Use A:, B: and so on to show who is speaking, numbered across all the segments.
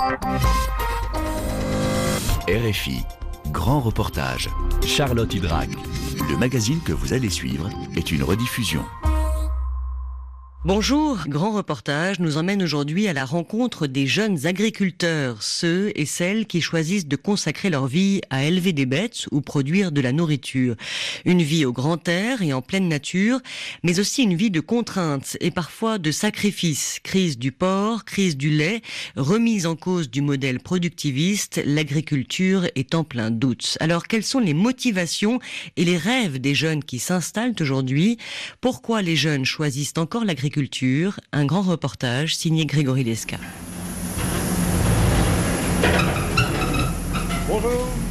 A: RFI, grand reportage. Charlotte Hydrac. Le magazine que vous allez suivre est une rediffusion.
B: Bonjour, grand reportage nous emmène aujourd'hui à la rencontre des jeunes agriculteurs, ceux et celles qui choisissent de consacrer leur vie à élever des bêtes ou produire de la nourriture. Une vie au grand air et en pleine nature, mais aussi une vie de contraintes et parfois de sacrifices. Crise du porc, crise du lait, remise en cause du modèle productiviste, l'agriculture est en plein doute. Alors quelles sont les motivations et les rêves des jeunes qui s'installent aujourd'hui? Pourquoi les jeunes choisissent encore l'agriculture? Un grand reportage signé Grégory Lesca.
C: Bonjour.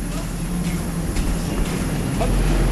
C: Hop.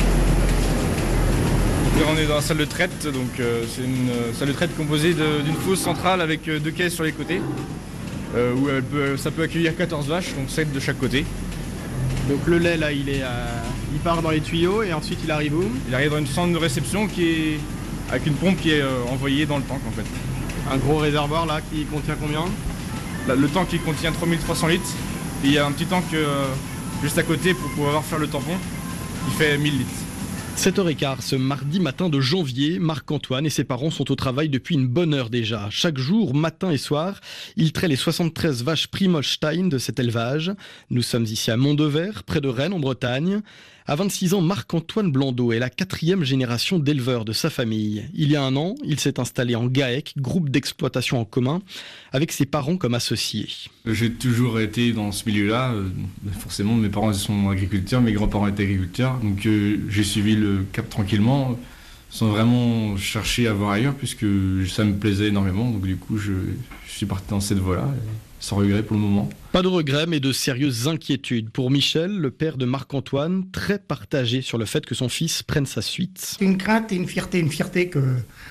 C: Là, on est dans la salle de traite, donc c'est une salle de traite composée d'une fosse centrale avec 2 caisses sur les côtés, où ça peut accueillir 14 vaches, donc 7 de chaque côté.
D: Donc le lait là, il part dans les tuyaux et ensuite il arrive où?
C: Il arrive dans une centre de réception avec une pompe qui est envoyée dans le tank en fait.
D: Un gros réservoir là qui contient combien?
C: Le tank il contient 3300 litres. Et il y a un petit tank juste à côté pour pouvoir faire le tampon qui fait 1000 litres.
E: 7h15 ce mardi matin de janvier, Marc-Antoine et ses parents sont au travail depuis une bonne heure déjà. Chaque jour, matin et soir, ils traient les 73 vaches Primostein de cet élevage. Nous sommes ici à Mont-de-Vert, près de Rennes en Bretagne. À 26 ans, Marc-Antoine Blandot est la 4e génération d'éleveurs de sa famille. Il y a un an, il s'est installé en GAEC, groupe d'exploitation en commun, avec ses parents comme associés.
C: J'ai toujours été dans ce milieu-là. Forcément, mes parents sont agriculteurs, mes grands-parents étaient agriculteurs. Donc j'ai suivi le cap tranquillement, sans vraiment chercher à voir ailleurs, puisque ça me plaisait énormément. Donc du coup, je suis parti dans cette voie-là, sans regret pour le moment.
E: Pas de regrets, mais de sérieuses inquiétudes. Pour Michel, le père de Marc-Antoine, très partagé sur le fait que son fils prenne sa suite.
F: C'est une crainte et une fierté que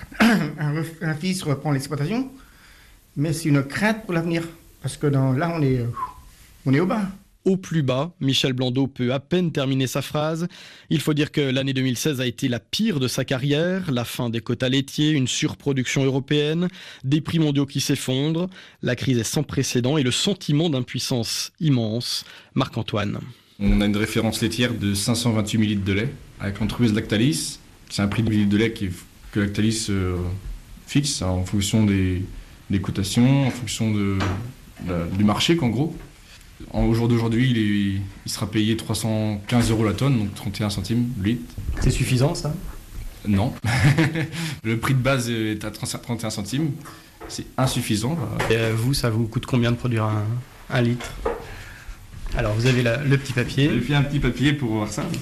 F: un fils reprend l'exploitation, mais c'est une crainte pour l'avenir, parce que là on est au bas.
E: Au plus bas, Michel Blandot peut à peine terminer sa phrase. Il faut dire que l'année 2016 a été la pire de sa carrière. La fin des quotas laitiers, une surproduction européenne, des prix mondiaux qui s'effondrent. La crise est sans précédent et le sentiment d'impuissance immense. Marc-Antoine.
C: On a une référence laitière de 528 ml de lait avec l'entreprise Lactalis. C'est un prix de millilitre de lait que Lactalis fixe en fonction des cotations, en fonction du marché qu'en gros. Au jour d'aujourd'hui, il sera payé 315 € la tonne, donc 31 centimes le litre.
D: C'est suffisant ça?
C: Non. Le prix de base est à 31 centimes. C'est insuffisant.
D: Et vous, ça vous coûte combien de produire un litre? Alors vous avez le petit papier.
C: J'ai fait un petit papier pour voir ça.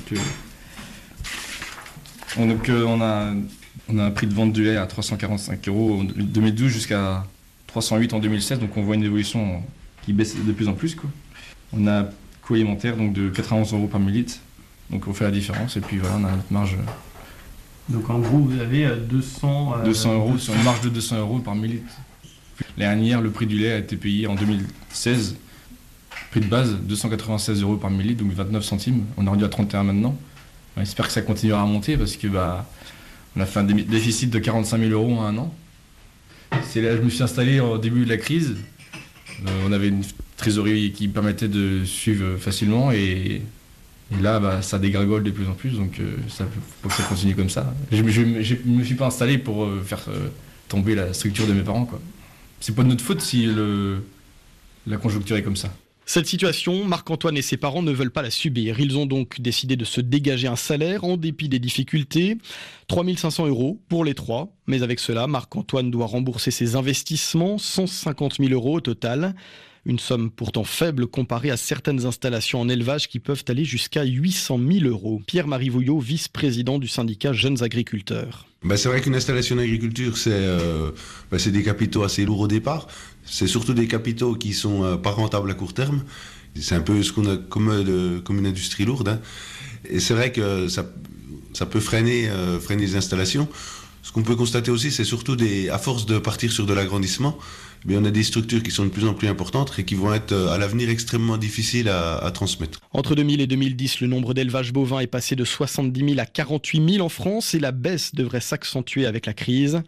C: Donc, on a un prix de vente du lait à 345 € en 2012 jusqu'à 308 en 2016. Donc on voit une évolution qui baisse de plus en plus, quoi. On a un coût alimentaire donc de 91 € par millilitre, donc on fait la différence et puis voilà, on a notre marge.
D: Donc en gros vous avez 200
C: € sur une marge de 200 € par millilitre. L'année dernière, le prix du lait a été payé en 2016, prix de base 296 € par millilitre, donc 29 centimes. On est rendu à 31 maintenant. On espère que ça continuera à monter parce que on a fait un déficit de 45 000 € en un an. C'est là que je me suis installé au début de la crise. On avait une trésorerie qui permettait de suivre facilement et là ça dégringole de plus en plus, donc ça faut que ça continue comme ça. Je me suis pas installé pour faire tomber la structure de mes parents, quoi. C'est pas de notre faute si la conjoncture est comme ça.
E: Cette situation, Marc-Antoine et ses parents ne veulent pas la subir. Ils ont donc décidé de se dégager un salaire en dépit des difficultés. 3 500 € pour les 3. Mais avec cela, Marc-Antoine doit rembourser ses investissements, 150 000 € au total. Une somme pourtant faible comparée à certaines installations en élevage qui peuvent aller jusqu'à 800 000 €. Pierre-Marie Vouillot, vice-président du syndicat Jeunes Agriculteurs.
G: C'est vrai qu'une installation d'agriculture, c'est des capitaux assez lourds au départ. C'est surtout des capitaux qui sont pas rentables à court terme. C'est un peu ce qu'on a comme une industrie lourde, hein. Et c'est vrai que ça peut freiner les installations. Ce qu'on peut constater aussi, c'est surtout à force de partir sur de l'agrandissement, on a des structures qui sont de plus en plus importantes et qui vont être à l'avenir extrêmement difficiles à transmettre.
E: Entre 2000 et 2010, le nombre d'élevages bovins est passé de 70 000 à 48 000 en France et la baisse devrait s'accentuer avec la crise.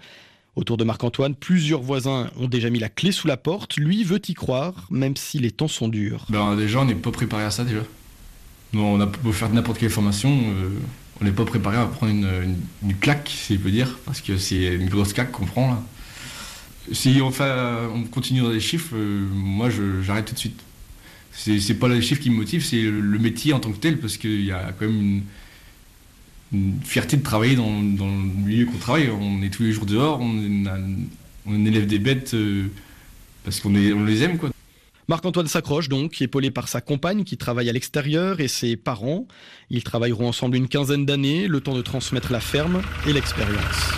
E: Autour de Marc-Antoine, plusieurs voisins ont déjà mis la clé sous la porte. Lui veut y croire, même si les temps sont durs.
C: Déjà, on n'est pas préparé à ça déjà. Nous, on a beau faire n'importe quelle formation, on n'est pas préparé à prendre une claque, si je peux dire, parce que c'est une grosse claque qu'on prend là. Si on continue dans les chiffres, moi j'arrête tout de suite. C'est pas les chiffres qui me motivent, c'est le métier en tant que tel, parce qu'il y a quand même une fierté de travailler dans le milieu qu'on travaille. On est tous les jours dehors, on élève des bêtes parce qu'on les aime, quoi.
E: Marc-Antoine s'accroche donc, épaulé par sa compagne qui travaille à l'extérieur et ses parents. Ils travailleront ensemble une quinzaine d'années, le temps de transmettre la ferme et l'expérience.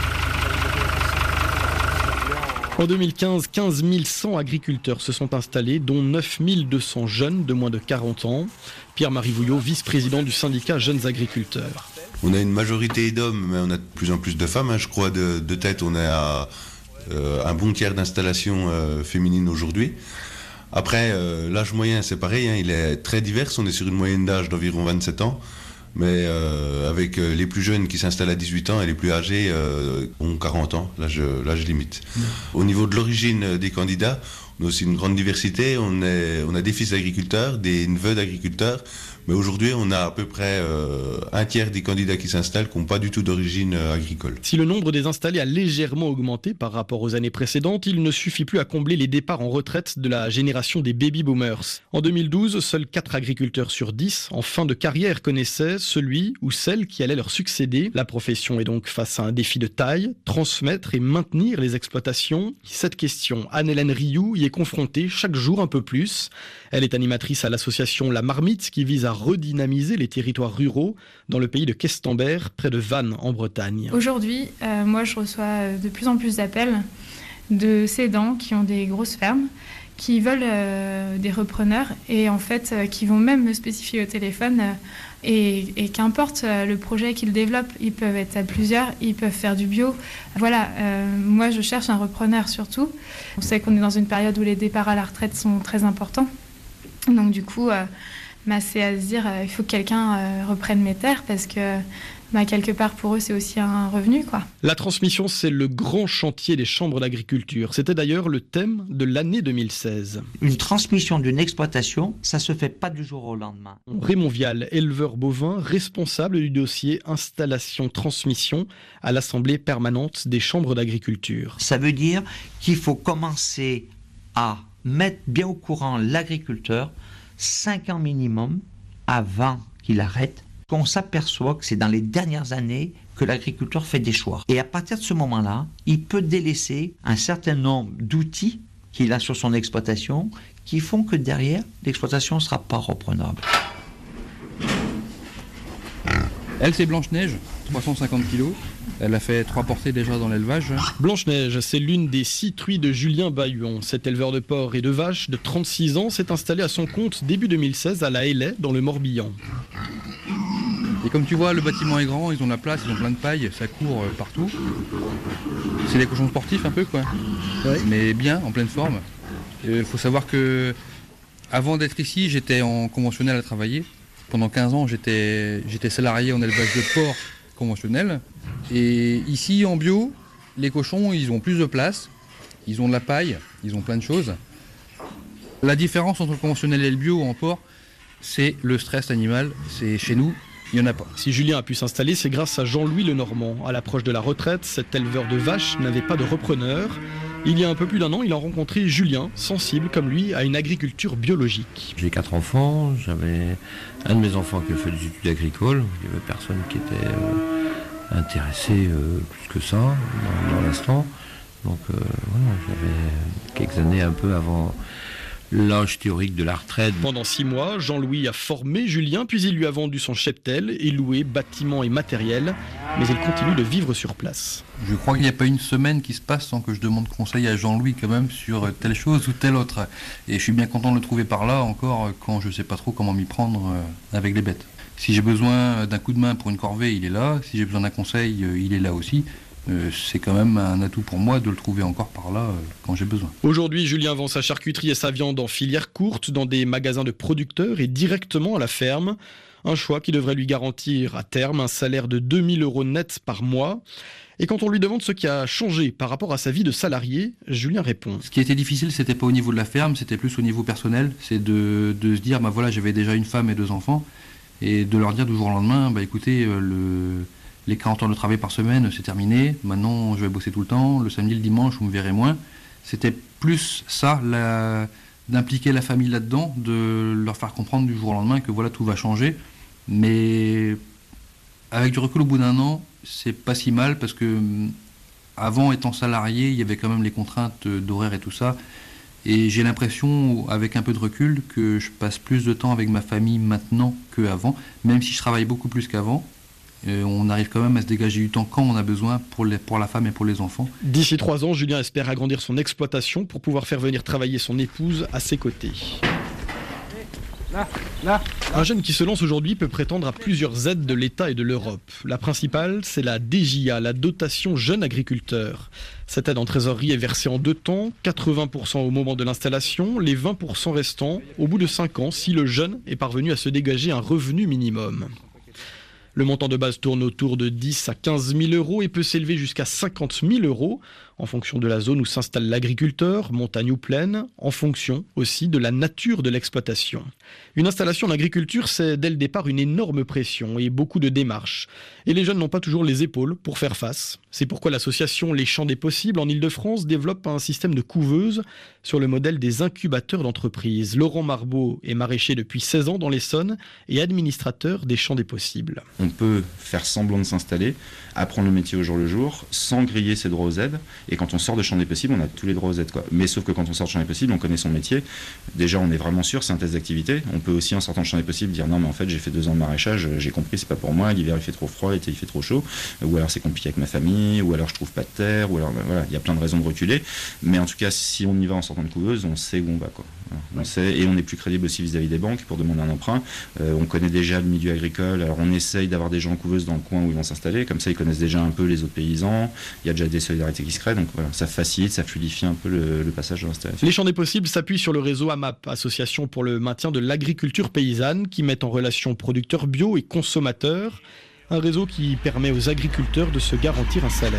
E: En 2015, 15 100 agriculteurs se sont installés, dont 9 200 jeunes de moins de 40 ans. Pierre-Marie Vouillot, vice-président du syndicat Jeunes Agriculteurs.
G: On a une majorité d'hommes, mais on a de plus en plus de femmes. Je crois de tête, on est à un bon tiers d'installations féminines aujourd'hui. Après, l'âge moyen, c'est pareil, il est très divers. On est sur une moyenne d'âge d'environ 27 ans. Mais avec les plus jeunes qui s'installent à 18 ans et les plus âgés ont 40 ans, l'âge limite. Au niveau de l'origine des candidats, on a aussi une grande diversité. On a des fils d'agriculteurs, des neveux d'agriculteurs, mais aujourd'hui on a à peu près un tiers des candidats qui s'installent qui n'ont pas du tout d'origine agricole.
E: Si le nombre des installés a légèrement augmenté par rapport aux années précédentes, il ne suffit plus à combler les départs en retraite de la génération des baby-boomers. En 2012, seuls 4 agriculteurs sur 10 en fin de carrière connaissaient celui ou celle qui allait leur succéder. La profession est donc face à un défi de taille, transmettre et maintenir les exploitations. Cette question, Anne-Hélène Rioux y est confrontée chaque jour un peu plus. Elle est animatrice à l'association La Marmite qui vise à redynamiser les territoires ruraux dans le pays de Questembert, près de Vannes en Bretagne.
H: Aujourd'hui, moi je reçois de plus en plus d'appels de cédants qui ont des grosses fermes, qui veulent des repreneurs et en fait qui vont même me spécifier au téléphone et qu'importe le projet qu'ils développent, ils peuvent être à plusieurs, ils peuvent faire du bio. Voilà, moi je cherche un repreneur surtout. On sait qu'on est dans une période où les départs à la retraite sont très importants. Donc du coup, c'est à se dire il faut que quelqu'un reprenne mes terres parce que quelque part pour eux c'est aussi un revenu, quoi.
E: La transmission, c'est le grand chantier des chambres d'agriculture. C'était d'ailleurs le thème de l'année 2016.
I: Une transmission d'une exploitation, ça se fait pas du jour au lendemain.
E: Raymond Vial, éleveur bovin, responsable du dossier installation-transmission à l'Assemblée permanente des chambres d'agriculture.
I: Ça veut dire qu'il faut commencer à mettre bien au courant l'agriculteur 5 ans minimum avant qu'il arrête. On s'aperçoit que c'est dans les dernières années que l'agriculteur fait des choix. Et à partir de ce moment-là, il peut délaisser un certain nombre d'outils qu'il a sur son exploitation qui font que derrière, l'exploitation ne sera pas reprenable.
J: Elle, c'est Blanche-Neige, 350 kg. Elle a fait 3 portées déjà dans l'élevage.
E: Blanche-Neige, c'est l'une des 6 truies de Julien Bahuon. Cet éleveur de porcs et de vaches de 36 ans s'est installé à son compte début 2016 à La Haye, dans le Morbihan.
J: Et comme tu vois, le bâtiment est grand, ils ont de la place, ils ont plein de paille, ça court partout. C'est des cochons sportifs un peu, quoi. Ouais. Mais bien, en pleine forme. Il faut savoir que avant d'être ici, j'étais en conventionnel à travailler. Pendant 15 ans, j'étais salarié en élevage de porcs conventionnel. Et ici, en bio, les cochons, ils ont plus de place, ils ont de la paille, ils ont plein de choses. La différence entre le conventionnel et le bio en porc, c'est le stress animal. C'est chez nous, il n'y en a pas.
E: Si Julien a pu s'installer, c'est grâce à Jean-Louis Lenormand. À l'approche de la retraite, cet éleveur de vaches n'avait pas de repreneur. Il y a un peu plus d'1 an, il a rencontré Julien, sensible comme lui à une agriculture biologique.
K: J'ai 4 enfants, j'avais un de mes enfants qui a fait des études agricoles, il n'y avait personne qui était intéressé plus que ça dans l'instant. Donc voilà, j'avais quelques années un peu avant l'âge théorique de la retraite.
E: Pendant 6 mois, Jean-Louis a formé Julien, puis il lui a vendu son cheptel et loué bâtiments et matériel, mais il continue de vivre sur place.
J: Je crois qu'il n'y a pas une semaine qui se passe sans que je demande conseil à Jean-Louis quand même sur telle chose ou telle autre. Et je suis bien content de le trouver par là encore quand je ne sais pas trop comment m'y prendre avec les bêtes. Si j'ai besoin d'un coup de main pour une corvée, il est là. Si j'ai besoin d'un conseil, il est là aussi. c'est quand même un atout pour moi de le trouver encore par là quand j'ai besoin.
E: Aujourd'hui, Julien vend sa charcuterie et sa viande en filière courte dans des magasins de producteurs et directement à la ferme. Un choix qui devrait lui garantir à terme un salaire de 2 000 € net par mois. Et quand on lui demande ce qui a changé par rapport à sa vie de salarié, Julien répond.
J: Ce qui était difficile, c'était pas au niveau de la ferme, c'était plus au niveau personnel. C'est de se dire, bah voilà, j'avais déjà une femme et 2 enfants, et de leur dire du jour au lendemain, bah écoutez, les 40 heures de travail par semaine, c'est terminé. Maintenant, je vais bosser tout le temps. Le samedi, le dimanche, vous me verrez moins. C'était plus ça, d'impliquer la famille là-dedans, de leur faire comprendre du jour au lendemain que voilà, tout va changer. Mais avec du recul, au bout d'un an, c'est pas si mal parce que avant, étant salarié, il y avait quand même les contraintes d'horaire et tout ça. Et j'ai l'impression, avec un peu de recul, que je passe plus de temps avec ma famille maintenant qu'avant, même si je travaille beaucoup plus qu'avant. On arrive quand même à se dégager du temps quand on a besoin pour la femme et pour les enfants.
E: D'ici 3 ans, Julien espère agrandir son exploitation pour pouvoir faire venir travailler son épouse à ses côtés. Un jeune qui se lance aujourd'hui peut prétendre à plusieurs aides de l'État et de l'Europe. La principale, c'est la DJA, la dotation jeune agriculteur. Cette aide en trésorerie est versée en 2 temps, 80% au moment de l'installation, les 20% restants au bout de 5 ans si le jeune est parvenu à se dégager un revenu minimum. Le montant de base tourne autour de 10 à 15 000 € et peut s'élever jusqu'à 50 000 € en fonction de la zone où s'installe l'agriculteur, montagne ou plaine, en fonction aussi de la nature de l'exploitation. Une installation en agriculture, c'est dès le départ une énorme pression et beaucoup de démarches. Et les jeunes n'ont pas toujours les épaules pour faire face. C'est pourquoi l'association Les Champs des Possibles en Ile-de-France développe un système de couveuses sur le modèle des incubateurs d'entreprise. Laurent Marbeau est maraîcher depuis 16 ans dans l'Essonne et administrateur des Champs des Possibles.
L: On peut faire semblant de s'installer, apprendre le métier au jour le jour, sans griller ses droits aux aides. Et quand on sort de Champs des Possibles, on a tous les droits aux aides, quoi. Mais sauf que quand on sort de Champs des Possibles, on connaît son métier. Déjà, on est vraiment sûr, c'est un test d'activité. On peut aussi, en sortant de Champs des Possibles, dire non, mais en fait, j'ai fait 2 ans de maraîchage, j'ai compris, c'est pas pour moi. L'hiver, il fait trop froid, l'été, il fait trop chaud. Ou alors, c'est compliqué avec ma famille, ou alors, je trouve pas de terre, ou alors, ben, voilà, il y a plein de raisons de reculer. Mais en tout cas, si on y va en sortant de couveuse, on sait où on va, quoi. On sait, et on est plus crédible aussi vis-à-vis des banques pour demander un emprunt. On connaît déjà le milieu agricole, alors on essaye d'avoir des gens en couveuse dans le coin où ils vont s'installer, comme ça ils connaissent déjà un peu les autres paysans, il y a déjà des solidarités qui se créent, donc voilà, ça facilite, ça fluidifie un peu le passage de l'installation.
E: Les Champs des Possibles s'appuient sur le réseau AMAP, Association pour le maintien de l'agriculture paysanne, qui met en relation producteurs bio et consommateurs, un réseau qui permet aux agriculteurs de se garantir un salaire.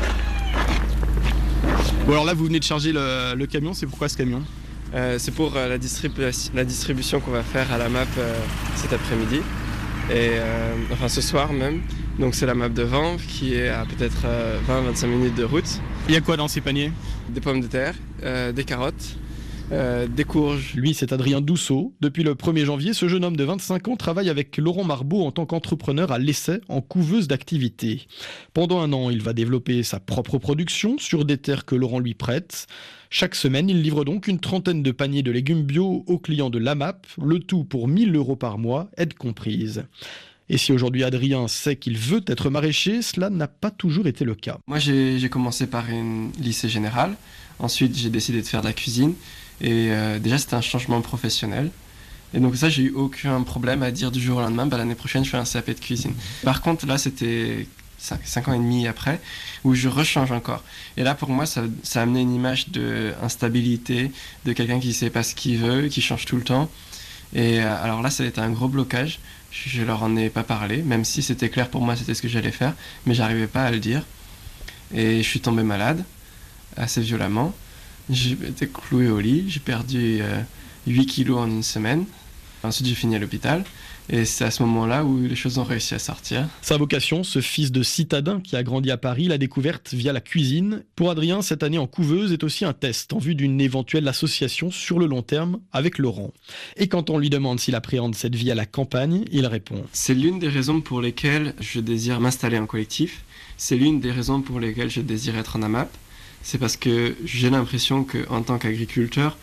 E: Bon alors là vous venez de charger le camion, c'est pourquoi ce camion ?
M: C'est pour la distribution qu'on va faire à la MAP cet après-midi, et enfin ce soir même. Donc c'est la MAP de Vanves qui est à peut-être 20-25 minutes de route.
E: Il y a quoi dans ces paniers ?
M: Des pommes de terre, des carottes, des courges.
E: Lui, c'est Adrien Dousseau. Depuis le 1er janvier, ce jeune homme de 25 ans travaille avec Laurent Marbeau en tant qu'entrepreneur à l'essai en couveuse d'activité. Pendant 1 an, il va développer sa propre production sur des terres que Laurent lui prête. Chaque semaine, il livre donc une trentaine de paniers de légumes bio aux clients de l'AMAP, le tout pour 1 000 € par mois, aide comprise. Et si aujourd'hui Adrien sait qu'il veut être maraîcher, cela n'a pas toujours été le cas.
M: Moi, j'ai commencé par un lycée général. Ensuite, j'ai décidé de faire de la cuisine. Et déjà, c'était un changement professionnel. Et donc ça, j'ai eu aucun problème à dire du jour au lendemain, l'année prochaine, je fais un CAP de cuisine. Par contre, là, c'était 5 ans et demi après, où je rechange encore. Et là, pour moi, ça a amené une image d'instabilité, de quelqu'un qui ne sait pas ce qu'il veut, qui change tout le temps. Et alors là, ça a été un gros blocage. Je leur en ai pas parlé, même si c'était clair pour moi, c'était ce que j'allais faire, mais j'arrivais pas à le dire. Et je suis tombé malade, assez violemment. J'ai été cloué au lit, j'ai perdu 8 kilos en 1 semaine. Ensuite, j'ai fini à l'hôpital. Et c'est à ce moment-là où les choses ont réussi à sortir.
E: Sa vocation, ce fils de citadin qui a grandi à Paris, l'a découverte via la cuisine. Pour Adrien, cette année en couveuse est aussi un test en vue d'une éventuelle association sur le long terme avec Laurent. Et quand on lui demande s'il appréhende cette vie à la campagne, il répond.
M: C'est l'une des raisons pour lesquelles je désire m'installer en collectif. C'est l'une des raisons pour lesquelles je désire être en AMAP. C'est parce que j'ai l'impression qu'en tant qu'agriculteur,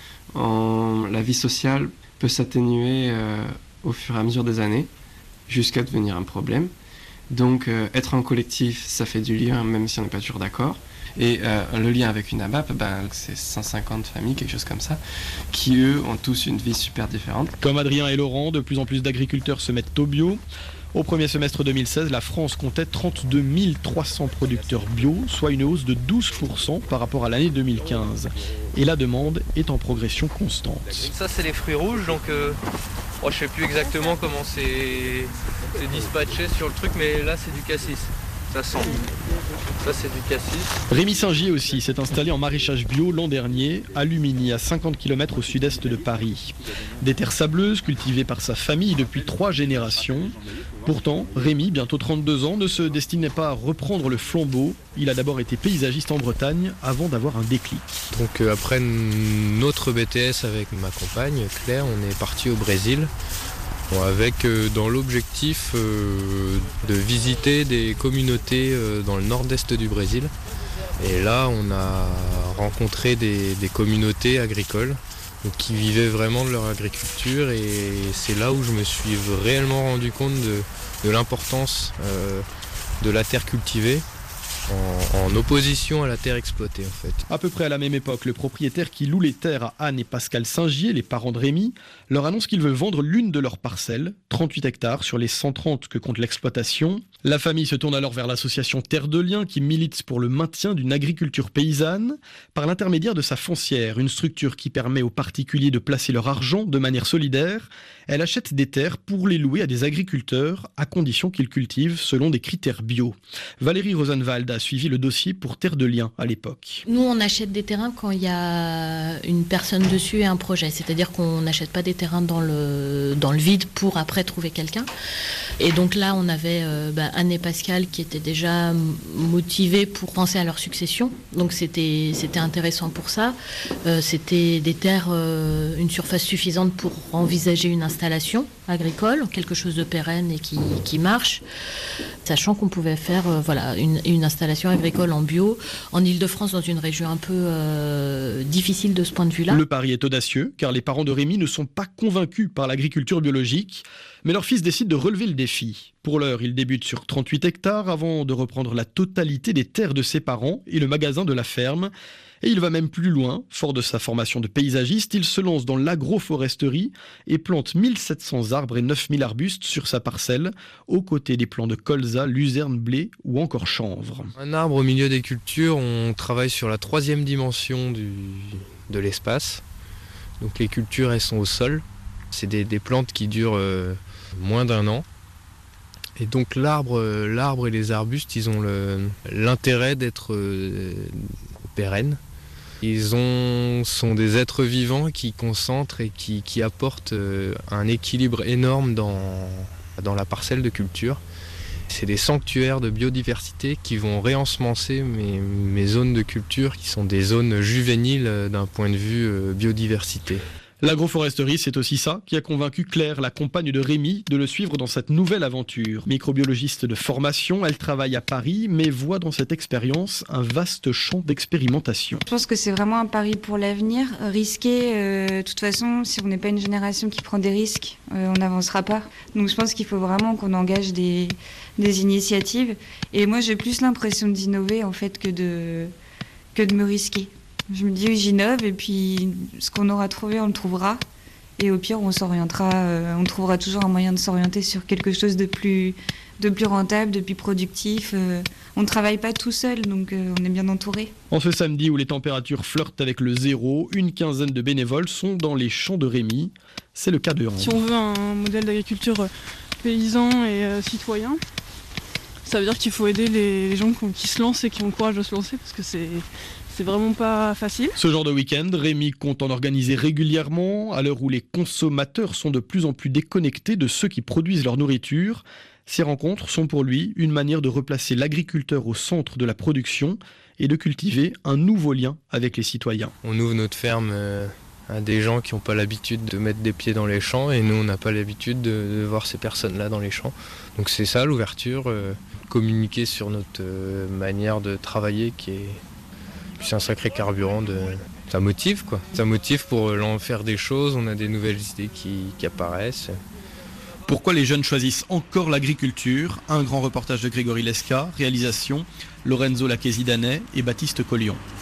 M: la vie sociale peut s'atténuer au fur et à mesure des années, jusqu'à devenir un problème. Donc être en collectif, ça fait du lien, même si on n'est pas toujours d'accord. Et le lien avec une AMAP, c'est 150 familles, quelque chose comme ça, qui eux ont tous une vie super différente.
E: Comme Adrien et Laurent, de plus en plus d'agriculteurs se mettent au bio. Au premier semestre 2016, la France comptait 32 300 producteurs bio, soit une hausse de 12% par rapport à l'année 2015. Et la demande est en progression constante.
N: Ça, c'est les fruits rouges, donc je ne sais plus exactement comment c'est dispatché sur le truc, mais là, c'est du cassis. Ça sent. Ça, c'est du cassis.
E: Rémi Saint-Gier aussi s'est installé en maraîchage bio l'an dernier, à Lumigny, à 50 km au sud-est de Paris. Des terres sableuses cultivées par sa famille depuis 3 générations. Pourtant, Rémi, bientôt 32 ans, ne se destinait pas à reprendre le flambeau. Il a d'abord été paysagiste en Bretagne avant d'avoir un déclic.
O: Donc après notre BTS avec ma compagne Claire, on est parti au Brésil. Avec dans l'objectif de visiter des communautés dans le nord-est du Brésil. Et là, on a rencontré des communautés agricoles qui vivaient vraiment de leur agriculture. Et c'est là où je me suis réellement rendu compte de l'importance de la terre cultivée en opposition à la terre exploitée en fait.
E: À peu près à la même époque, le propriétaire qui loue les terres à Anne et Pascal Saint-Gier, les parents de Rémi, leur annonce qu'ils veulent vendre l'une de leurs parcelles, 38 hectares sur les 130 que compte l'exploitation. La famille se tourne alors vers l'association Terre de Liens qui milite pour le maintien d'une agriculture paysanne par l'intermédiaire de sa foncière, une structure qui permet aux particuliers de placer leur argent de manière solidaire. Elle achète des terres pour les louer à des agriculteurs à condition qu'ils cultivent selon des critères bio. Valérie Rosenwald a suivi le dossier pour Terre de Liens à l'époque.
P: Nous, on achète des terrains quand il y a une personne dessus et un projet. C'est-à-dire qu'on n'achète pas des terrains dans le vide pour après trouver quelqu'un. Et donc là, on avait Anne et Pascal qui étaient déjà motivés pour penser à leur succession. Donc c'était intéressant pour ça. C'était des terres, une surface suffisante pour envisager une installation agricole, quelque chose de pérenne et qui marche, sachant qu'on pouvait faire une installation agricole en bio en Ile-de-France, dans une région un peu difficile de ce point de vue-là.
E: Le pari est audacieux, car les parents de Rémi ne sont pas convaincus par l'agriculture biologique, mais leur fils décide de relever le défi. Pour l'heure, il débute sur 38 hectares avant de reprendre la totalité des terres de ses parents et le magasin de la ferme. Et il va même plus loin. Fort de sa formation de paysagiste, il se lance dans l'agroforesterie et plante 1700 arbres et 9000 arbustes sur sa parcelle, aux côtés des plants de colza, luzerne, blé ou encore chanvre.
O: Un arbre au milieu des cultures, on travaille sur la 3e dimension de l'espace. Donc les cultures, elles sont au sol. C'est des plantes qui durent moins d'1 an. Et donc l'arbre et les arbustes, ils ont l'intérêt d'être pérennes. Ils sont des êtres vivants qui concentrent et qui apportent un équilibre énorme dans la parcelle de culture. C'est des sanctuaires de biodiversité qui vont réensemencer mes zones de culture qui sont des zones juvéniles d'un point de vue biodiversité.
E: L'agroforesterie, c'est aussi ça qui a convaincu Claire, la compagne de Rémi, de le suivre dans cette nouvelle aventure. Microbiologiste de formation, elle travaille à Paris, mais voit dans cette expérience un vaste champ d'expérimentation.
Q: Je pense que c'est vraiment un pari pour l'avenir. Risquer, de toute façon, si on n'est pas une génération qui prend des risques, on n'avancera pas. Donc je pense qu'il faut vraiment qu'on engage des initiatives. Et moi, j'ai plus l'impression d'innover en fait que de me risquer. Je me dis, oui, j'innove et puis ce qu'on aura trouvé, on le trouvera. Et au pire, on s'orientera, on trouvera toujours un moyen de s'orienter sur quelque chose de plus rentable, de plus productif. On ne travaille pas tout seul, donc on est bien entouré.
E: En ce samedi où les températures flirtent avec le zéro, une quinzaine de bénévoles sont dans les champs de Rémi. C'est le cas de Hans.
R: Si on veut un modèle d'agriculture paysan et citoyen, ça veut dire qu'il faut aider les gens qui se lancent et qui ont le courage de se lancer, parce que c'est vraiment pas facile.
E: Ce genre de week-end, Rémi compte en organiser régulièrement, à l'heure où les consommateurs sont de plus en plus déconnectés de ceux qui produisent leur nourriture. Ces rencontres sont pour lui une manière de replacer l'agriculteur au centre de la production et de cultiver un nouveau lien avec les citoyens.
O: On ouvre notre ferme à des gens qui n'ont pas l'habitude de mettre des pieds dans les champs et nous on n'a pas l'habitude de voir ces personnes-là dans les champs. Donc c'est ça l'ouverture, communiquer sur notre manière de travailler qui est... C'est un sacré carburant, ça motive quoi. Ça motive pour en faire des choses, on a des nouvelles idées qui apparaissent.
E: Pourquoi les jeunes choisissent encore l'agriculture ? Un grand reportage de Grégory Lesca, réalisation Lorenzo Lacchesi-Danet et Baptiste Collion.